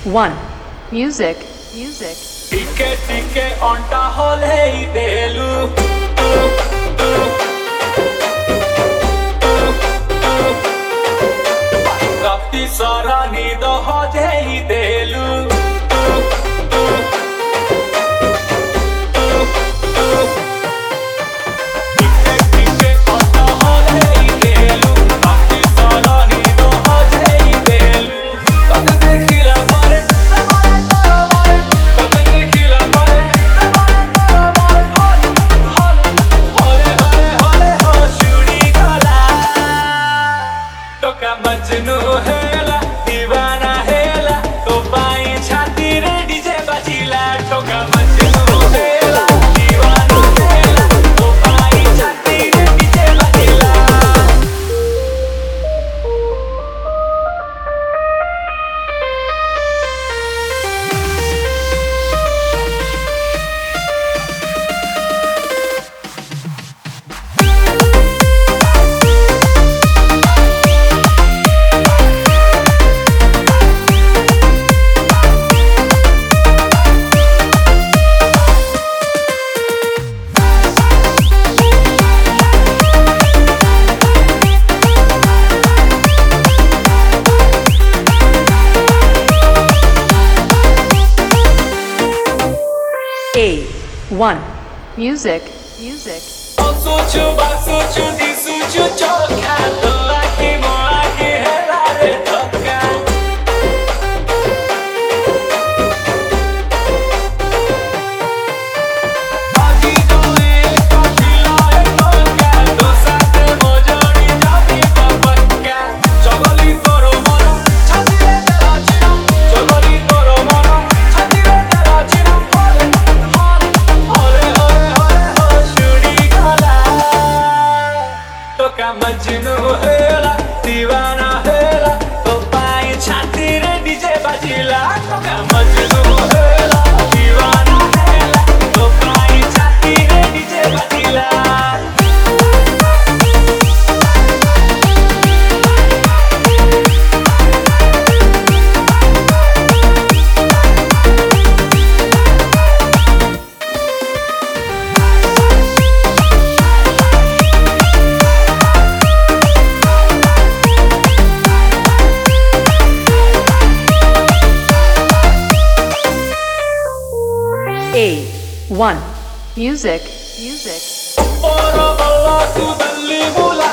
1. Music. Music. टिके टिके अंटा हले देलु राती सारा नींद हजे देलु मजनू हेला दीवाना हेला तो बाई छाती रे डीजे बजीला ठोका मजनू हेला दीवाना हेला तो बाई छाती रे डीजे बजीला A1. Music. Music. Sochu disuchu choka to aki mo aki hela re toka Agi doe kachila e toka do sate mo jodi jabi babakka Chogoli toro mono chhatire tera chino Chogoli toro mono chhatire tera chino मजनू हेला दीवाना हेला तो पाई छाती रे DJ बजीला मजनू हेला दीवाना हेला तो पाई छाती रे डीजे बजीला A1. Music. Music. Ora balla tu dalli mula